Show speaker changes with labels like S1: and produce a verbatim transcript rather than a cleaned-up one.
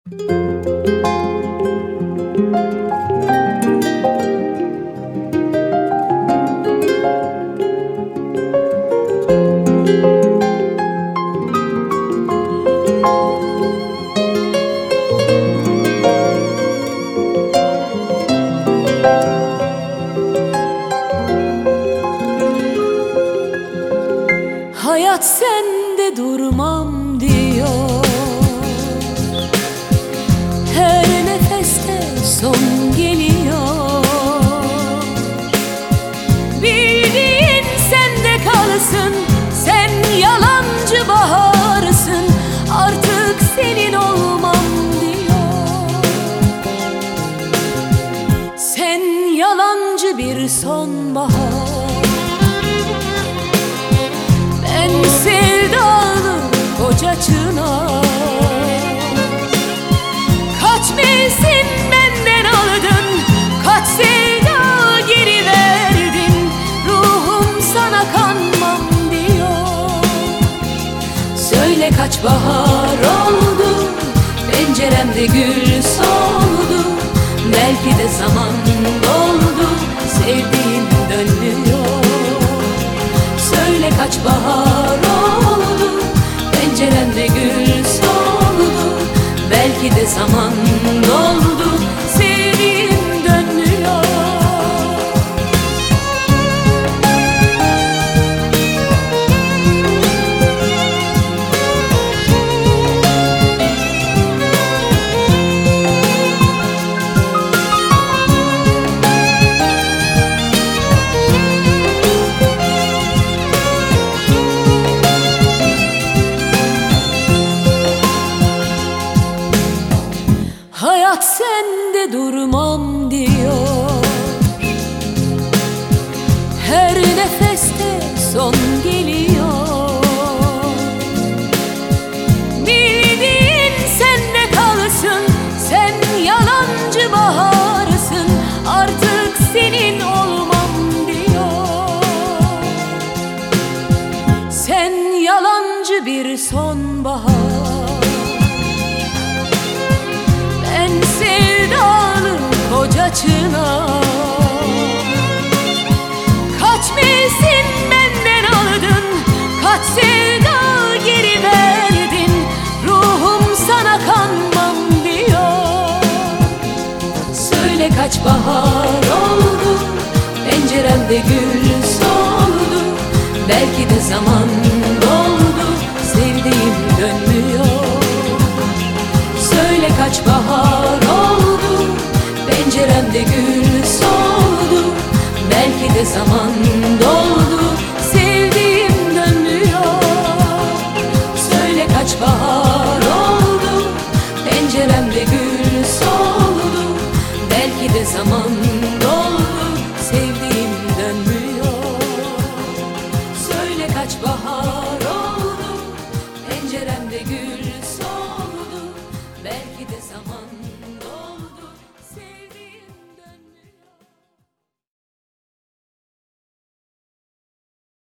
S1: Hayat sende durmam diyor, her nefeste son geliyor. Bildiğin sende kalsın, sen yalancı baharsın, artık senin olmam diyor. Sen yalancı bir sonbahar, ben sevdalı koca çınar. Kaç mevsim benden aldın, kaç sevda geri verdin, ruhum sana kanmam diyor. Söyle kaç bahar oldu, penceremde gül soldu, belki de zaman doldu, sevdiğim dönmüyor. Söyle kaç bahar oldu, penceremde gül soldu, belki de zaman doldu, sevdiğim dönmüyor. Hayat sende durmam diyor, her nefeste son geliyor. Bildiğin sende kalsın, sen yalancı baharsın, artık senin olmam diyor. Sen yalancı bir sonbahar, ben sevdalı koca çınar. Kaç mevsim benden aldın, kaç sevda geri verdin, ruhum sana kanmam diyor. Söyle kaç bahar oldu, penceremde gül soldu, belki de zaman doldu, sevdiğim dönmüyor. Söyle kaç bahar oldu, penceremde gül soldu, belki de zaman doldu, sevdiğim dönmüyor. Söyle kaç bahar oldu, penceremde gül soldu, belki de zaman doldu, sevdiğim